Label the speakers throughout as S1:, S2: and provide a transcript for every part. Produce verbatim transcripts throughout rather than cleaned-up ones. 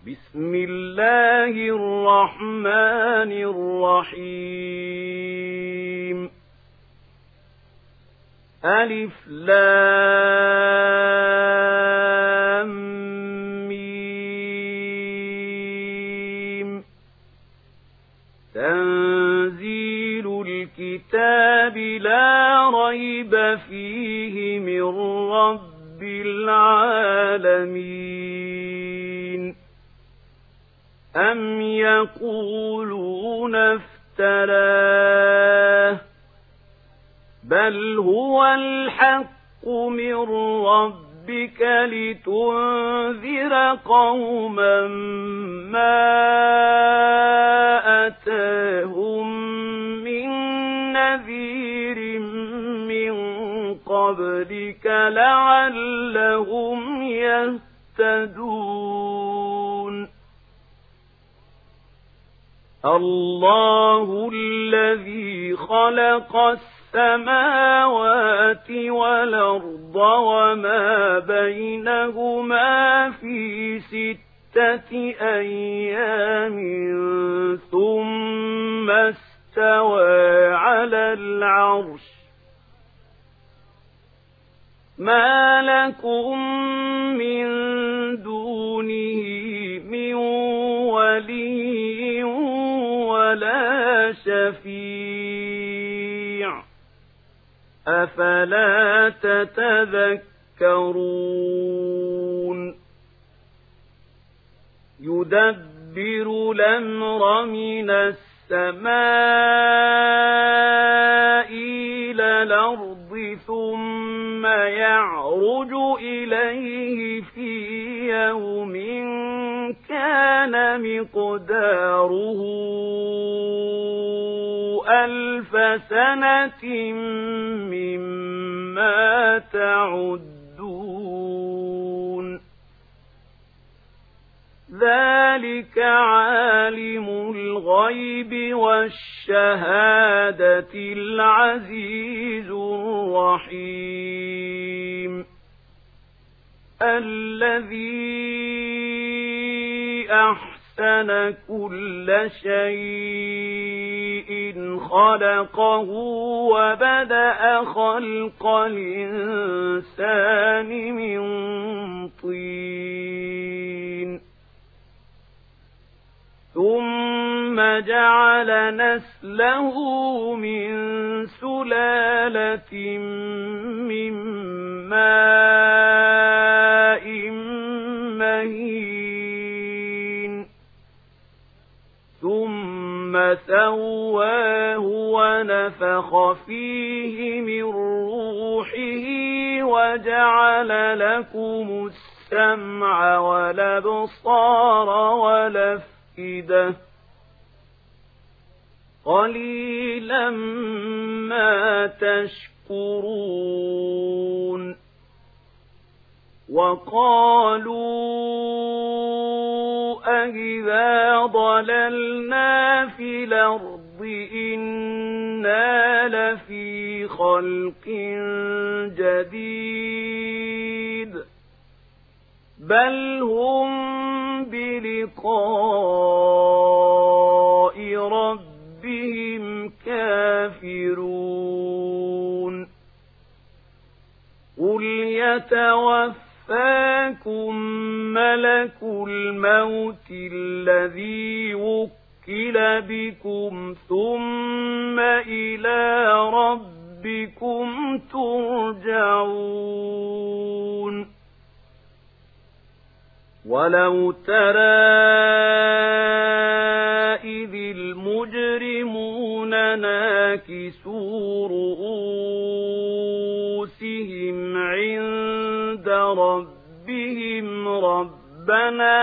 S1: بسم الله الرحمن الرحيم ألف لام ميم تنزيل الكتاب لا ريب فيه من رب العالمين أم يقولون افتراه بل هو الحق من ربك لتنذر قوما ما أتاهم من نذير من قبلك لعلهم يهتدون الله الذي خلق السماوات والأرض وما بينهما في ستة أيام ثم استوى على العرش ما لكم من دونه من ولي ولا شفيع أفلا تتذكرون يدبر الأمر من السماء إلى الأرض ثم يعرج إليه في يوم كان مقداره ألف سنة مما تعدون ذلك عالم الغيب والشهادة العزيز الرحيم الذي أحسن كل شيء خلقه وبدأ خلق الإنسان من طين ثم جعل نسله من سلالة من ماء مهين ثم سواه ونفخ فيه من روحه وجعل لكم السمع والأبصار والأفئدة قليلا ما تشكرون وقالوا أإذا ضللنا في الأرض إنا لفي خلق جديد بل هم بلقاء ربهم كافرون قل يتوفاكم ملك الموت الذي وكل بكم ثم إلى ربكم ترجعون ولو ترى إذ المجرمون ناكسوا رؤوسهم عند ربهم ربنا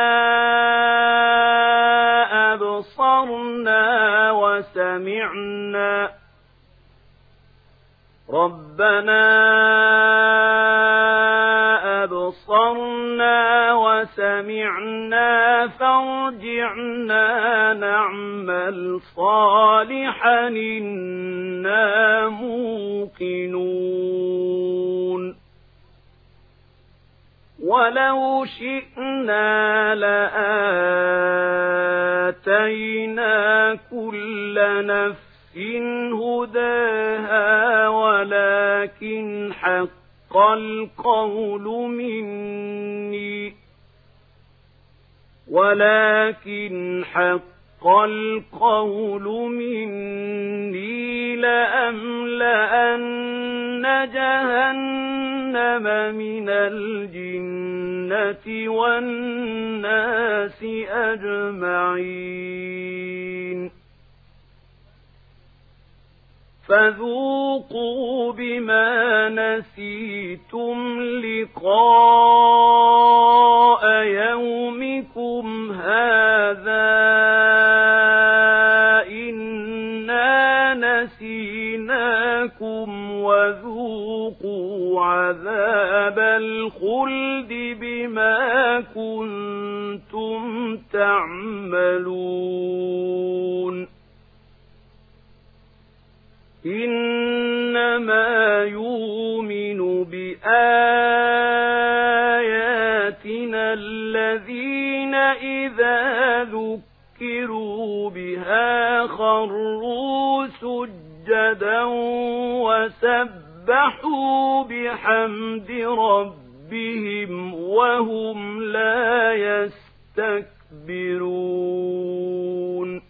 S1: أبصرنا وسمعنا ربنا أبصرنا وسمعنا فارجعنا نعمل صالحا إنا موقنون ولو شئنا لآتينا كل نفس هداها ولكن حق القول مني ولكن حق القول مني لأملأن جهنم من الجنة والناس أجمعين فذوقوا بما نسيتم لقاء يومكم هذا إنا نسيناكم وذوقوا عذاب الخلد بما كنتم تعملون إنما يؤمن بآياتنا الذين إذا ذكروا بها خروا سجدا وسبحوا بحمد ربهم وهم لا يستكبرون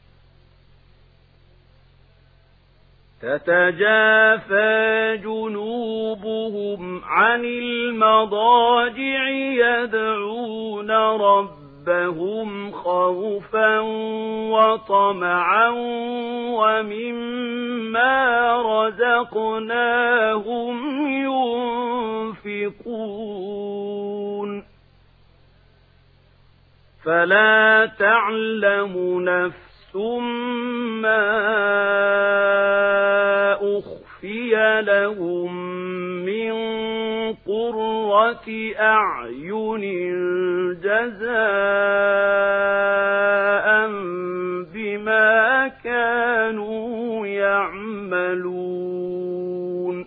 S1: تتجافى جنوبهم عن المضاجع يدعون ربهم خوفا وطمعا ومما رزقناهم ينفقون فلا تعلم نفس ثم أخفي لهم من قرة أعين جزاء بما كانوا يعملون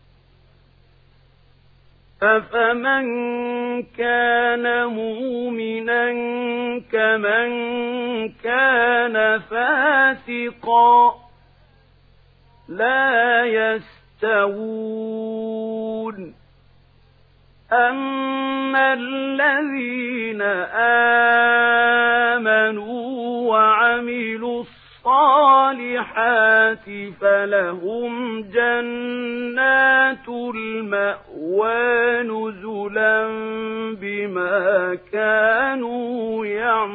S1: أفمن كان مؤمنا كمن كان فاسقا لا يستوون أما الذين آمنوا وعملوا الصالحات فلهم جنات المأوى نزلا بما كانوا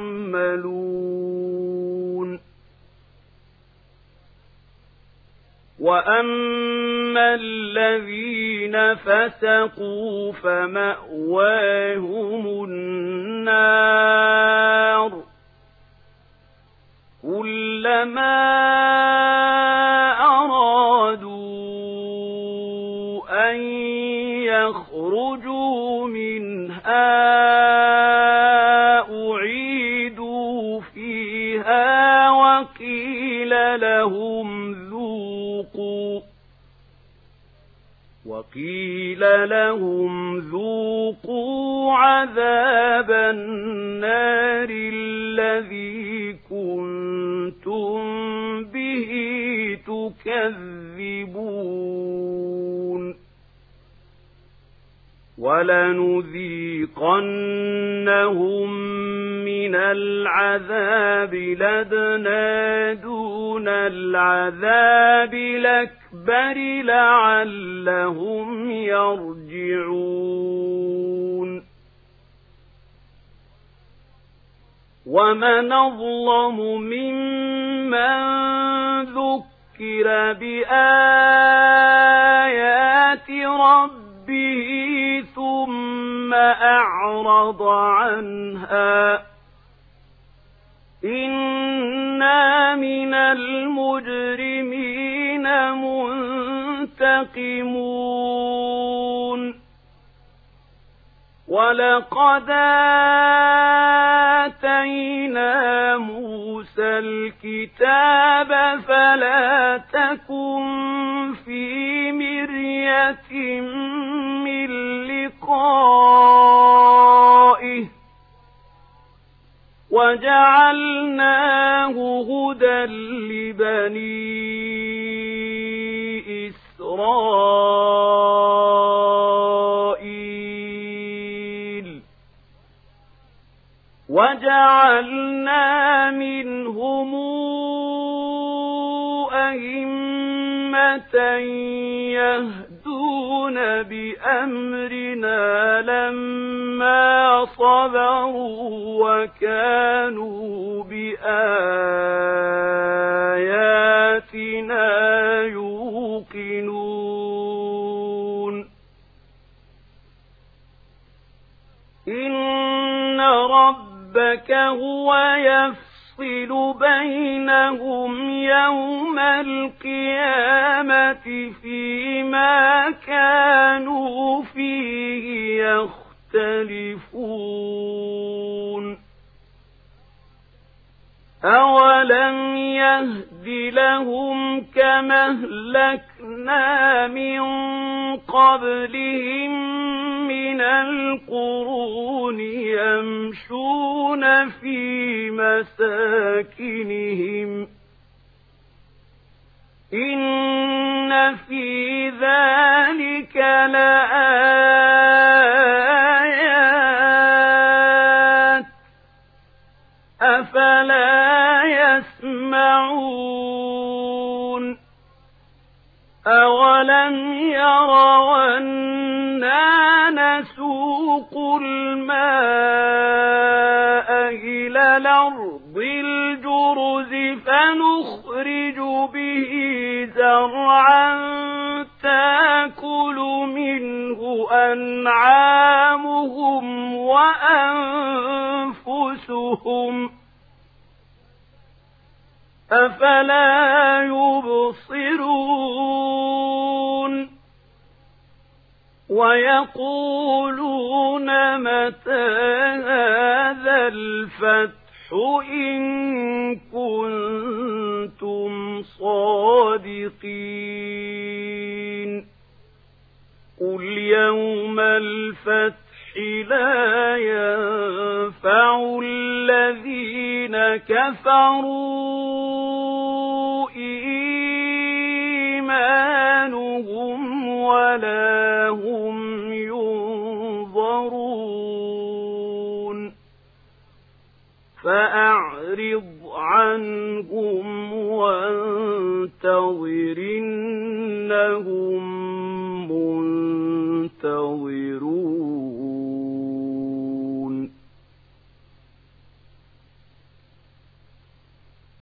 S1: يعملون وأما الذين فسقوا فمأواهم النار كلما أرادوا أن يخرجوا منها أعيدوا فيها وقيل لهم ذوقوا وقيل لهم ذوقوا عذاب النار الذي كنتم به تكذبون ولنذيقنهم من العذاب لدنا دون العذاب الأكبر لعلهم يرجعون ومن أظلم ممن ذكر بآيات ربه ثم أعرض عنها إنا من المجرمين منتقمون ولقد آتينا موسى الكتاب فلا تكن في مرية من لقائه وجعلناه هدى لبني إسرائيل وجعلنا منهم أئمة يهدون بأمرنا لما صبروا وكانوا بآياتنا يوقنون إن ربك هو يفصل بينهم يوم القيامة فيما كانوا فيه يختلفون أولم يهد لهم كما أهلكنا من قبلهم من القرون يمشون في مساكنهم إن في ذلك لآيات أفلا يسمعون أولم يروا أنا نسوق الماء إلى الأرض الجرز فنخرج به زرعا تأكل منه أنعامهم وأنفسهم أفلا يبصرون ويقولون متى هذا الفتح إن كنتم صادقين قل يوم الفتح لا ينفع الذين كفروا إيمانهم ولا هم ينظرون فأعرض عنهم وانتظر إنهم منتظرون